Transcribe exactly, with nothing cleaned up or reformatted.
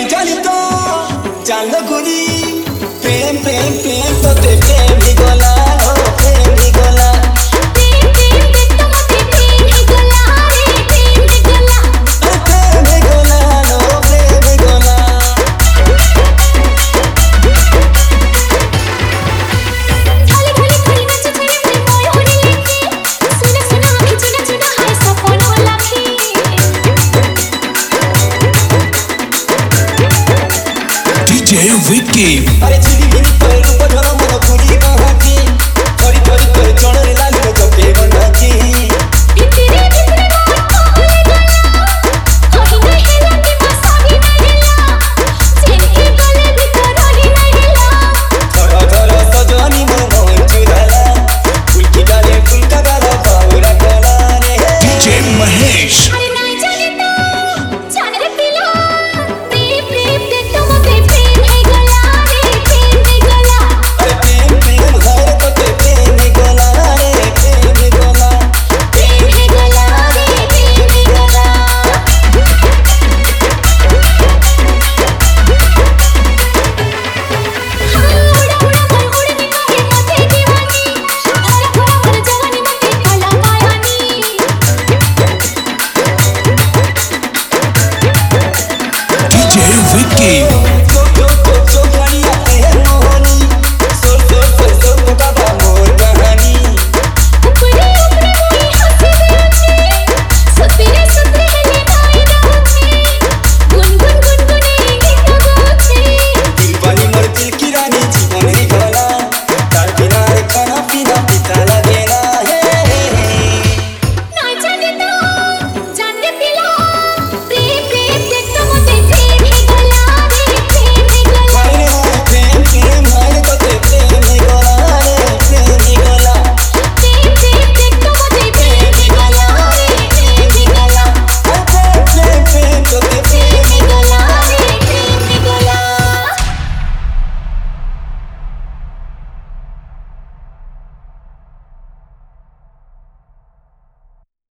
चली तो चल गोरी प्रेम प्रेम प्रेम तो ते प्रेम ही गोला हो प्रेम ही गोला प्रेम प्रेम ते तो मते प्रेम ही गोला रे प्रेम ही गोला प्रेम ही गोला नो प्रेम ही गोला खाली खाली खाली नच छने में मोय होने लेके सुना सुना आँखें चुना चुना हाय सपन वाला की D J Vicky. अरे चिड़ी पर